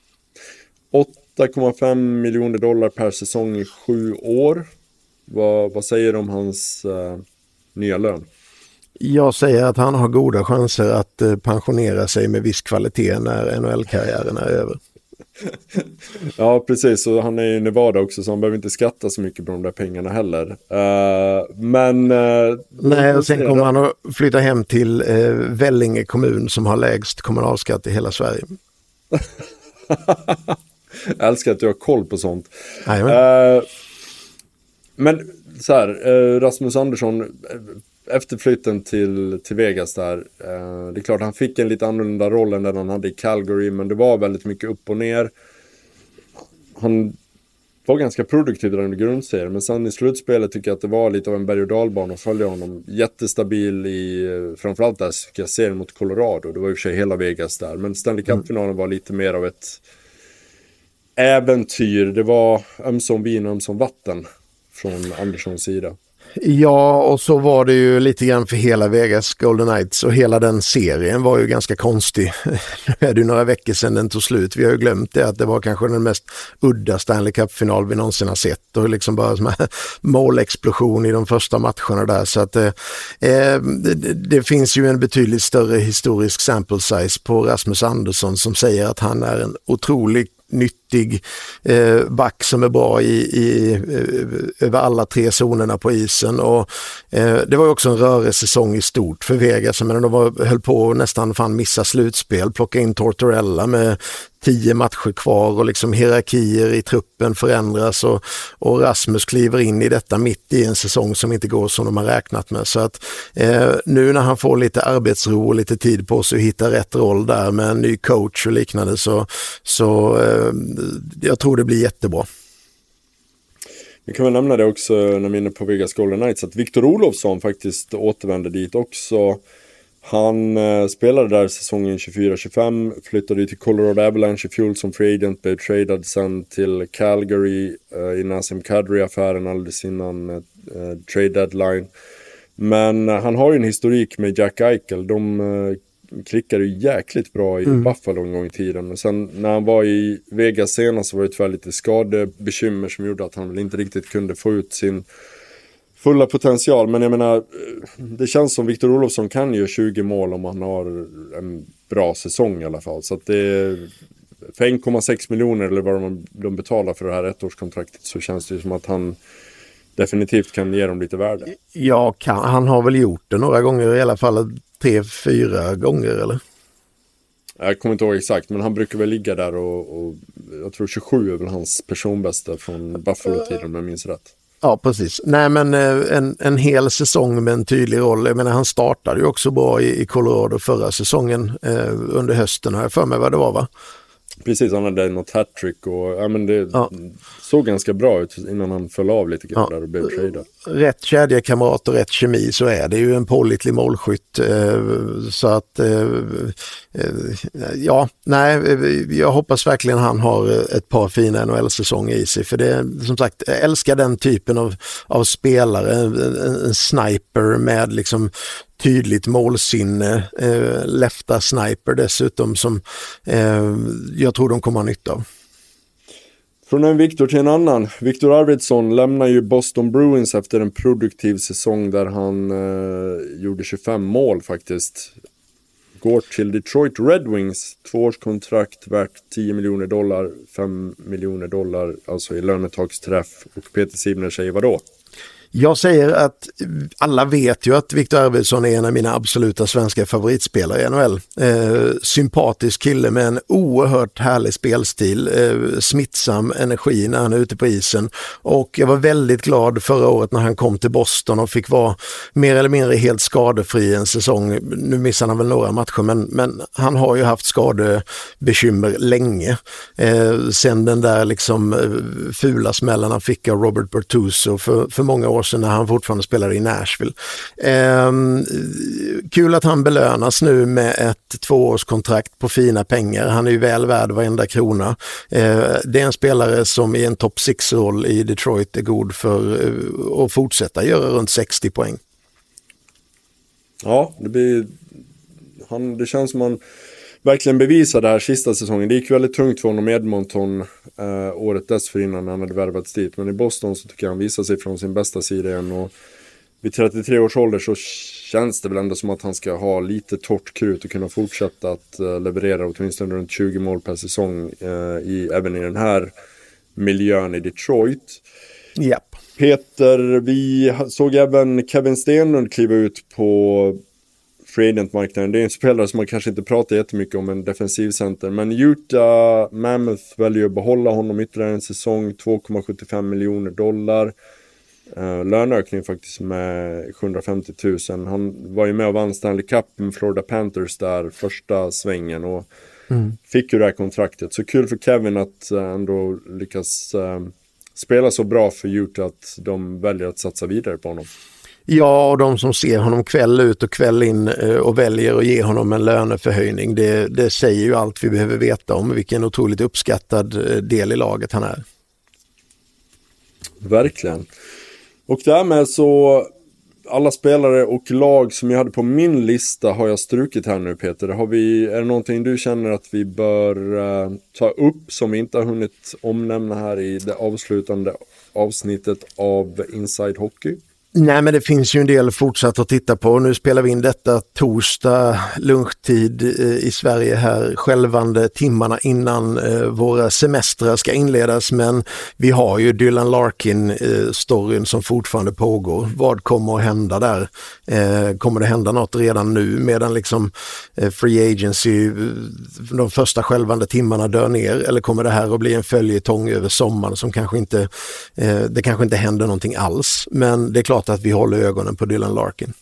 8,5 miljoner dollar per säsong i 7 år. Vad säger du om hans nya lön? Jag säger att han har goda chanser att pensionera sig med viss kvalitet när NHL-karriären är över. Ja, precis. Och han är ju i Nevada också, så han behöver inte skatta så mycket på de där pengarna heller. Nej, och sen kommer han att flytta hem till Vellinge kommun som har lägst kommunalskatt i hela Sverige. Jag älskar att du har koll på sånt. Men så här, Rasmus Andersson, efter flytten till Vegas där, det är klart han fick en lite annorlunda roll än den han hade i Calgary, men det var väldigt mycket upp och ner. Han var ganska produktiv under grundserien, men sen i slutspelet tycker jag att det var lite av en berg- och dalbana att följa honom. Jättestabil i, framförallt där ska jag serien mot Colorado, det var i och för sig hela Vegas där, men Stanley Cup-finalen var lite mer av ett äventyr. Det var ömsom vin och ömsom vatten från Anderssons sida. Ja, och så var det ju lite grann för hela Vegas Golden Knights, och hela den serien var ju ganska konstig. Nu är det ju några veckor sedan den tog slut. Vi har ju glömt det, att det var kanske den mest udda Stanley Cup-final vi någonsin har sett, och liksom bara som en målexplosion i de första matcherna där. Så att det finns ju en betydligt större historisk sample size på Rasmus Andersson som säger att han är en otrolig nyttig back som är bra över alla 3 zonerna på isen, och det var ju också en rörelsesäsong i stort för Vegas. Men de höll på nästan missa slutspel, plocka in Tortorella med 10 matcher kvar, och liksom hierarkier i truppen förändras, och Rasmus kliver in i detta mitt i en säsong som inte går som de har räknat med. Så att nu när han får lite arbetsro och lite tid på sig att hitta rätt roll där med en ny coach och liknande, så jag tror det blir jättebra. Vi kan väl nämna det också när vi är inne på Vegas Golden Knights, att Victor Olofsson faktiskt återvände dit också. Han spelade där säsongen 24-25, flyttade till Colorado Avalanche i fjol som free agent, blev tradad sen till Calgary i Nazem Kadri-affären alldeles innan trade deadline. Men han har ju en historik med Jack Eichel. De klickade ju jäkligt bra i Buffalo en gång i tiden. Och sen när han var i Vegas senast så var det tyvärr lite skadebekymmer som gjorde att han väl inte riktigt kunde få ut sin fulla potential. Men jag menar, det känns som Victor Olofsson kan ju 20 mål om han har en bra säsong i alla fall. Så att det är, för 1,6 miljoner eller vad de betalar för det här ettårskontraktet, så känns det ju som att han definitivt kan ge dem lite värde. Ja, han har väl gjort det några gånger, i alla fall 3-4 gånger eller? Jag kommer inte ihåg exakt, men han brukar väl ligga där och jag tror 27 är väl hans personbästa från Buffalo-tiden om jag minns rätt. Ja, precis. Nej, men en hel säsong med en tydlig roll. Jag menar, han startade ju också bra i Colorado förra säsongen under hösten, har jag för mig vad det var, va? Precis, han hade något hattrick och det såg ganska bra ut innan han föll av lite grann där och blev tradad. Rätt kedjekamrat och rätt kemi, så är det ju en pålitlig målskytt. Så att jag hoppas verkligen han har ett par fina NHL-säsonger i sig, för det är, som sagt, jag älskar den typen av spelare, en sniper med liksom tydligt målsinne, lefta sniper dessutom, som jag tror de kommer ha nytta av. Från en Victor till en annan. Victor Arvidsson lämnar ju Boston Bruins efter en produktiv säsong där han gjorde 25 mål faktiskt. går till Detroit Red Wings. 2-årskontrakt värt $10 miljoner, $5 miljoner alltså i lönetaksträff. Och Peter Sibner säger vad då? Jag säger att alla vet ju att Victor Arvidsson är en av mina absoluta svenska favoritspelare i NHL. Sympatisk kille med en oerhört härlig spelstil, smittsam energi när han är ute på isen. Och jag var väldigt glad förra året när han kom till Boston och fick vara mer eller mindre helt skadefri en säsong. Nu missar han väl några matcher, men han har ju haft skadebekymmer länge. Sen den där liksom fula smällen han fick av Robert Bertuzzo för många år sedan när han fortfarande spelade i Nashville. Kul att han belönas nu med ett 2-årskontrakt på fina pengar. Han är ju väl värd varenda krona. Det är en spelare som i en top 6-roll i Detroit är god för att fortsätta göra runt 60 poäng. Ja, det känns som han verkligen bevisade det här sista säsongen. Det gick väldigt tungt för honom i Edmonton året dessförinnan när han hade värvats dit. Men i Boston så tycker jag han visar sig från sin bästa sida igen. Och vid 33 års ålder så känns det väl ändå som att han ska ha lite torrt krut och kunna fortsätta att leverera åtminstone runt 20 mål per säsong även i den här miljön i Detroit. Yep. Peter, vi såg även Kevin Stenlund kliva ut på free agent-marknaden. Det är en spelare som man kanske inte pratar jättemycket om, en defensivcenter. Men Utah Mammoth väljer att behålla honom ytterligare en säsong. $2,75 miljoner. Löneökning faktiskt med 750 000. Han var ju med och vann Stanley Cup med Florida Panthers där första svängen och fick ju det här kontraktet. Så kul för Kevin att ändå lyckas spela så bra för Utah att de väljer att satsa vidare på honom. Ja, och de som ser honom kväll ut och kväll in och väljer att ge honom en löneförhöjning, det säger ju allt vi behöver veta om vilken otroligt uppskattad del i laget han är. Verkligen. Och därmed så alla spelare och lag som jag hade på min lista har jag strukit här nu, Peter. Är det någonting du känner att vi bör ta upp som vi inte har hunnit omnämna här i det avslutande avsnittet av Inside Hockey? Nej, men det finns ju en del fortsatt att titta på. Nu spelar vi in detta torsdag lunchtid i Sverige här, självande timmarna innan våra semestrar ska inledas. Men vi har ju Dylan Larkin-storyn som fortfarande pågår. Vad kommer att hända där? Kommer det hända något redan nu medan liksom free agency, de första självande timmarna dör ner? Eller kommer det här att bli en följetong över sommaren som kanske inte, det kanske inte händer någonting alls? Men det är klart att vi håller ögonen på Dylan Larkin.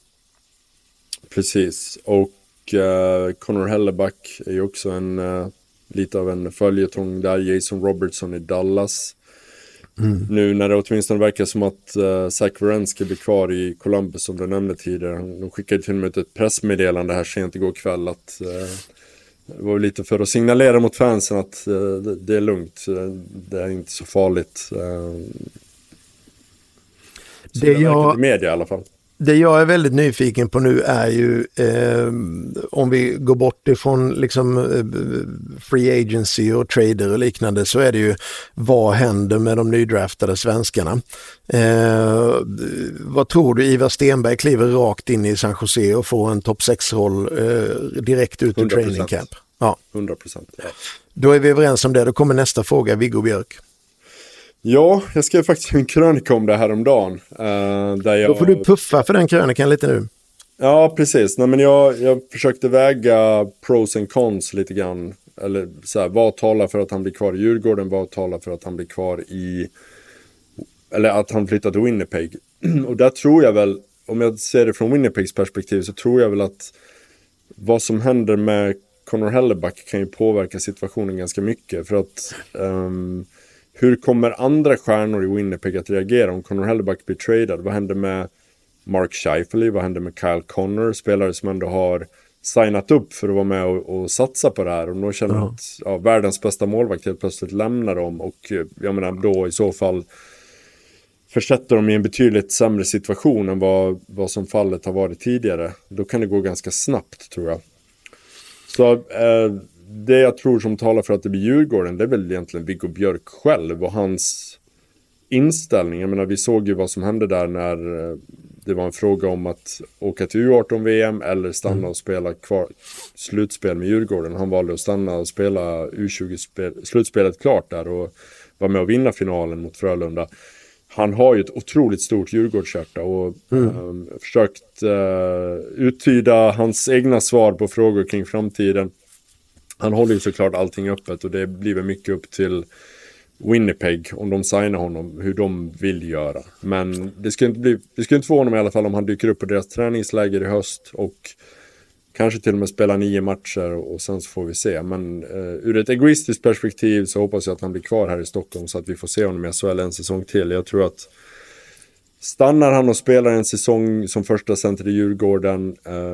Precis, och Connor Hellebuck är ju också lite av en följetong där. Jason Robertson i Dallas. Nu när det åtminstone verkar som att Zach Werenski blir kvar i Columbus som du nämnde tidigare. De skickade till och med ett pressmeddelande här sent igår kväll att det var lite för att signalera mot fansen att det är lugnt, det är inte så farligt. Det jag, media, i alla fall. Det jag är väldigt nyfiken på nu är ju om vi går bort ifrån liksom, free agency och trader och liknande, så är det ju vad händer med de nydraftade svenskarna. Vad tror du? Ivar Stenberg kliver rakt in i San Jose och får en topp 6-roll direkt ut ur training camp. Ja. 100%. Ja. Då är vi överens om det. Då kommer nästa fråga, Viggo Björk. Ja, jag skrev faktiskt en krönika om det här om dagen. Då får du puffa för den krönikan lite nu. Ja, precis. Nej, men jag försökte väga pros and cons lite grann. Eller så här, vad talar för att han blir kvar i Djurgården? Vad talar för att han blir kvar eller att han flyttar till Winnipeg? Och där tror jag väl, om jag ser det från Winnipegs perspektiv, så tror jag väl att vad som händer med Connor Hellebuck kan ju påverka situationen ganska mycket. För att hur kommer andra stjärnor i Winnipeg att reagera om Connor Hellebuck blir tradad? Vad händer med Mark Scheifele? Vad händer med Kyle Connor? Spelare som ändå har signat upp för att vara med och satsa på det här. Och då känner att världens bästa målvakt helt plötsligt lämnar dem. Och jag menar då i så fall försätter dem i en betydligt sämre situation än vad som fallet har varit tidigare. Då kan det gå ganska snabbt, tror jag. Så det jag tror som talar för att det blir Djurgården, det är väl egentligen Viggo Björk själv och hans inställning. Jag menar, vi såg ju vad som hände där när det var en fråga om att åka till U18-VM eller stanna och spela slutspel med Djurgården. Han valde att stanna och spela U20-slutspelet klart där och var med och vinna finalen mot Frölunda. Han har ju ett otroligt stort Djurgårdshjärta och försökt uttyda hans egna svar på frågor kring framtiden. Han håller ju såklart allting öppet och det blir väl mycket upp till Winnipeg om de signar honom, hur de vill göra. Men det ska inte få honom i alla fall om han dyker upp på deras träningsläger i höst och kanske till och med spela 9 matcher och sen så får vi se. Men ur ett egoistiskt perspektiv så hoppas jag att han blir kvar här i Stockholm så att vi får se honom i SHL en säsong till. Jag tror att stannar han och spelar en säsong som första center i Djurgården,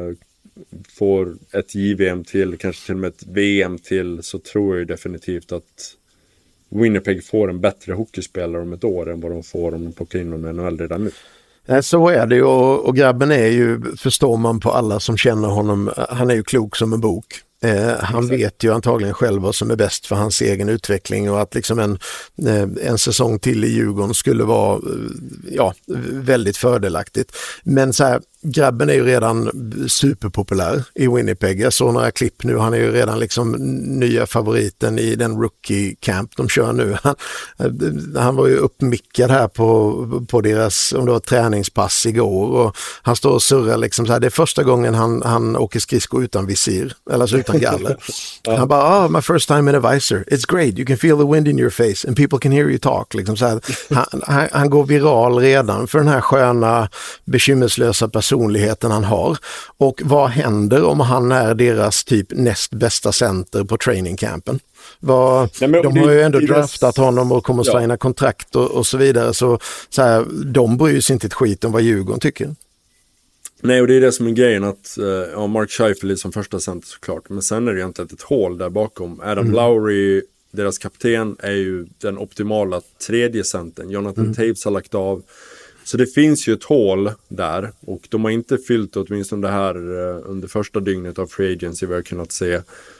får ett JVM till, kanske till och med ett VM till, så tror jag definitivt att Winnipeg får en bättre hockeyspelare om ett år än vad de får om de plockar in någon NHL redan nu. Så är det ju och grabben är ju, förstår man på alla som känner honom, han är ju klok som en bok. Han vet ju antagligen själv vad som är bäst för hans egen utveckling och att liksom en säsong till i Djurgården skulle vara väldigt fördelaktigt. Men så här, grabben är ju redan superpopulär i Winnipeg. Jag såg några klipp nu, han är ju redan liksom nya favoriten i den rookie camp de kör nu. Han var ju uppmickad här på deras, om det var träningspass igår, och han står och surrar liksom så här, det är första gången han åker skridsko utan visir, eller så utan galler. Han bara, my first time in a visor, it's great, you can feel the wind in your face and people can hear you talk. Liksom så här, han går viral redan för den här sköna, bekymmerslösa personligheten han har. Och vad händer om han är deras typ näst bästa center på trainingcampen? De har ju ändå draftat honom och kommer att signa kontrakt och så vidare. Så här, de bryr sig inte ett skit om vad Djurgården tycker. Nej, och det är det som är grejen att Mark Scheifele som första center såklart. Men sen är det egentligen ett hål där bakom. Adam Lowry, deras kapten, är ju den optimala tredje centern. Jonathan Taves har lagt av. Så det finns ju ett hål där och de har inte fyllt åtminstone det här under första dygnet av Free Agency vi har kunnat se.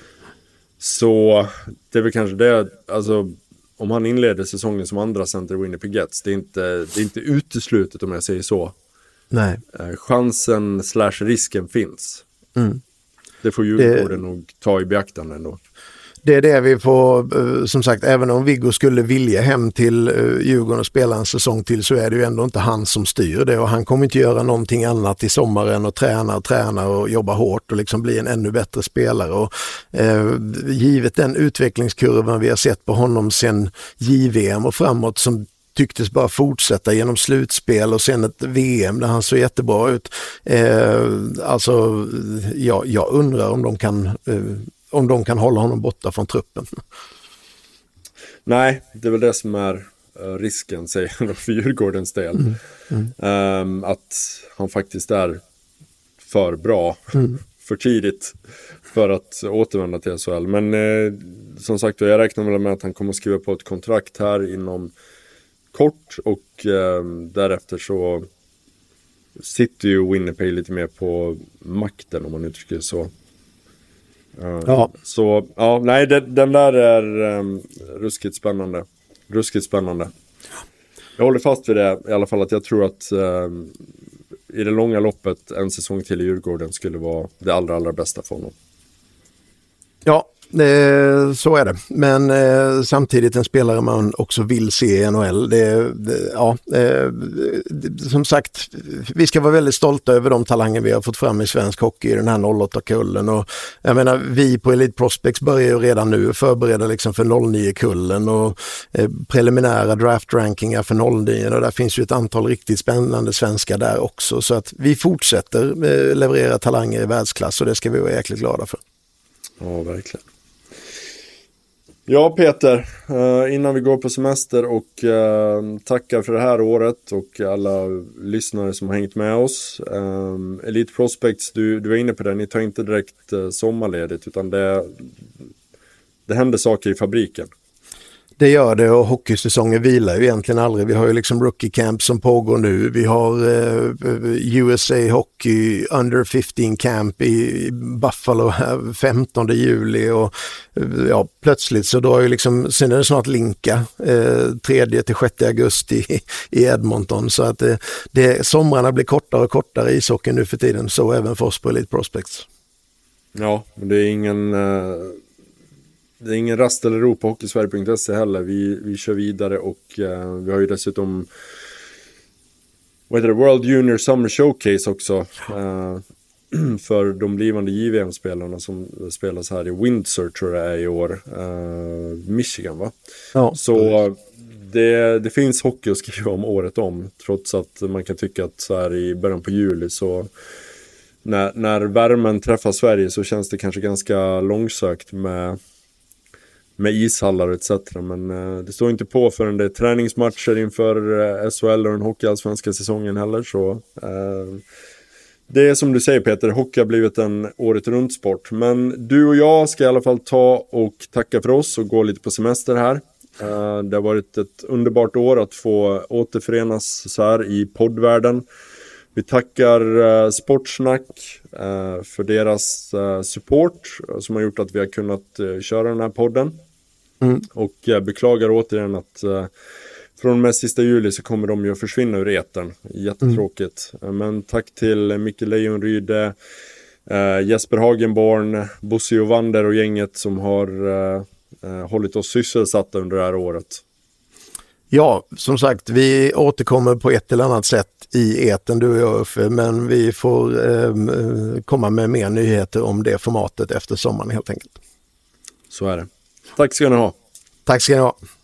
Så det är väl kanske det, alltså om han inleder säsongen som andra center i Winnipeg Jets, det är inte uteslutet om jag säger så. Nej. Chansen / risken finns. Det får Djurgården nog ta i beaktande ändå. Det är det vi får, som sagt, även om Viggo skulle vilja hem till Djurgården och spela en säsong till, så är det ju ändå inte han som styr det, och han kommer inte göra någonting annat i sommaren och träna och jobba hårt och liksom bli en ännu bättre spelare. Och givet den utvecklingskurvan vi har sett på honom sen JVM och framåt, som tycktes bara fortsätta genom slutspel och sen ett VM där han såg jättebra ut. Jag undrar om de kan hålla honom borta från truppen. Nej, det är väl det som är risken, säger jag, för Djurgårdens del. Att han faktiskt är för bra för tidigt för att återvända till SHL. Men som sagt, jag räknar väl med att han kommer att skriva på ett kontrakt här inom kort och därefter så sitter ju Winnipeg lite mer på makten, om man uttrycker så. Så nej, den där är ruskigt spännande. Jag håller fast vid det i alla fall, att jag tror att i det långa loppet en säsong till i Djurgården skulle vara det allra bästa för honom. Ja, så är det. Men samtidigt en spelare man också vill se i NHL. Som sagt, vi ska vara väldigt stolta över de talanger vi har fått fram i svensk hockey i den här 08-kullen. Och jag menar, vi på Elite Prospects börjar ju redan nu förbereda liksom för 09-kullen och preliminära draft-rankingar för 09, och där finns ju ett antal riktigt spännande svenskar där också. Så att vi fortsätter leverera talanger i världsklass, och det ska vi vara jäkligt glada för. Ja, verkligen. Ja, Peter, innan vi går på semester och tackar för det här året och alla lyssnare som har hängt med oss. Elite Prospects, du var inne på det, ni tar inte direkt sommarledigt, utan det händer saker i fabriken. Det gör det, och hockeysäsongen vilar ju egentligen aldrig. Vi har ju liksom rookie camp som pågår nu. Vi har USA Hockey Under 15 camp i Buffalo 15 juli och ja, plötsligt så drar ju liksom, sen är det snart Linka 3-6 augusti i Edmonton, så att somrarna blir kortare och kortare i ishockey nu för tiden, så även för oss på Elite Prospects. Ja, det är ingen rast eller ro på hockeysverige.se heller. Vi kör vidare, och vi har ju dessutom World Junior Summer Showcase också för de blivande JVM-spelarna som spelas här i Windsor, tror jag är i år, Michigan, va? Ja. Så det finns hockey att skriva om året om, trots att man kan tycka att så här i början på juli så när värmen träffar Sverige så känns det kanske ganska långsökt med ishallar etc. Men det står inte på förrän det är träningsmatcher inför SHL och den hockeyallsvenska säsongen heller. Så det är som du säger, Peter, hockey har blivit en året runt sport. Men du och jag ska i alla fall ta och tacka för oss och gå lite på semester här. Det har varit ett underbart år att få återförenas så här i poddvärlden. Vi tackar Sportsnack för deras support som har gjort att vi har kunnat köra den här podden. Och jag beklagar återigen att från och med sista juli så kommer de ju att försvinna ur etern. Jättetråkigt. Men tack till Micke Lejonryde, Jesper Hagenborn, Bosse Jovander och gänget som har hållit oss sysselsatta under det här året. Ja, som sagt, vi återkommer på ett eller annat sätt i etern, du och jag, Uffe, men vi får komma med mer nyheter om det formatet efter sommaren helt enkelt. Så är det. Tack ska ni ha. Tack ska ni ha.